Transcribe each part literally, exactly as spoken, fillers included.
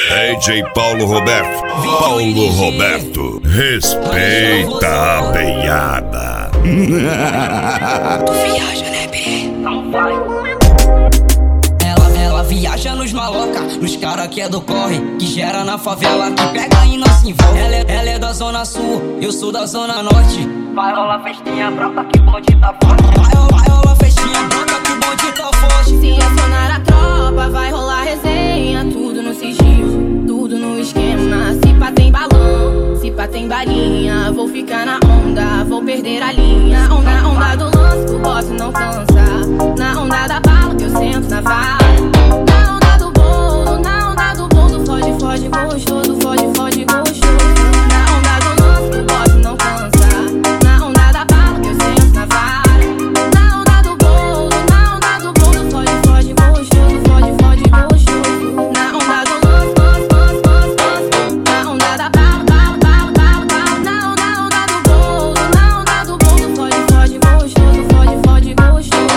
D J Paulo Roberto. Paulo Roberto. Respeita a peiada. Tu viaja, né, B? Não vai. Ela, ela viaja nos maloca, nos cara que é do corre, que gera na favela, que pega e não se envolve. Ela é, ela é da zona sul, eu sou da zona norte. Vai rolar festinha branca que o bonde tá forte. Vai rolar, vai rolar festinha branca que o bonde tá forte. Se acionar a tropa, vai rolar resenha. Tudo no sigilo, tudo no esquema. Se pá tem balão, se pá tem balinha. Vou ficar na onda, vou perder a linha. Onda, onda do lance, o boss não cansa. Na onda da bala que eu sento na vara. Na onda do bolo, na onda do bolo. Foge, foge, gostoso, foge, foge, gostoso. Na onda do lance, o boss não cansa. Na onda da bala que eu sento na vara. Na onda do bolo, na onda do bolo. Foge, foge, gostoso, foge, foge, gostoso. Na onda do lance, lance, lance, lance, lance. Na onda da bala, bala, bala, bala, bala. Na onda, onda do bolo, na onda do bolo. Foge, foge, gostoso, foge, foge, gostoso.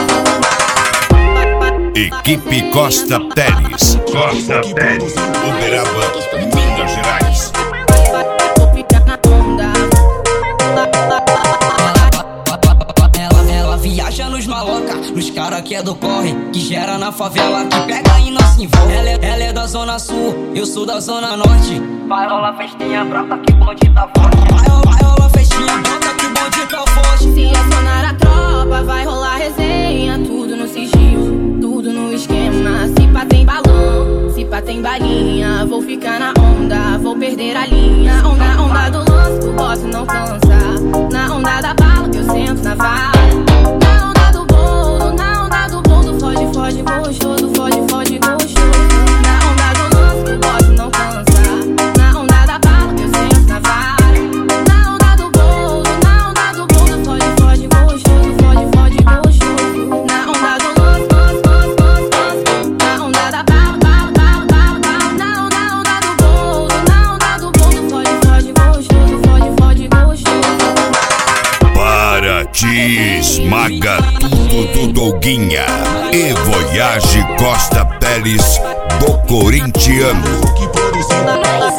Equipe Costa Teles. Costa Teles. Uberaba, Minas Gerais. Vou ficar na onda. Ela, ela viaja nos maloca, nos cara que é do corre, que gera na favela, que pega e não se envolve. Ela é, ela é da zona sul, eu sou da zona norte. Vai rolar festinha branca que o bonde tá forte. Vai rolar, vai rolar festinha branca que o bonde tá forte. Se acionar a tropa, vai rolar resenha. Tudo no sigilo, tudo no esquema. Se pá tem balão, se pá tem balinha. Vou ficar na onda, vou perder a linha. Onda, onda do lance, o boss não cansa. Na onda da bala que eu sento na vara. Na onda do bolo, na onda do bolo. Foge, foge, gostoso, foge, foge, gostoso. Na onda do lance, o boss não cansa. Na onda da bala que eu sento na vara. Na onda do bolo, na onda do bolo. Foge, foge, gostoso, foge, foge, gostoso. Na onda do lance, lance, lance, lance, lance. Na onda da bala, bala, bala, bala, bala. Na onda, onda do bolo, na onda do bolo. Foge, foge, gostoso, foge, foge, gostoso. Para te esmaga tudo do Doguinha. E Voyage Costa Teles do corintiano. Vai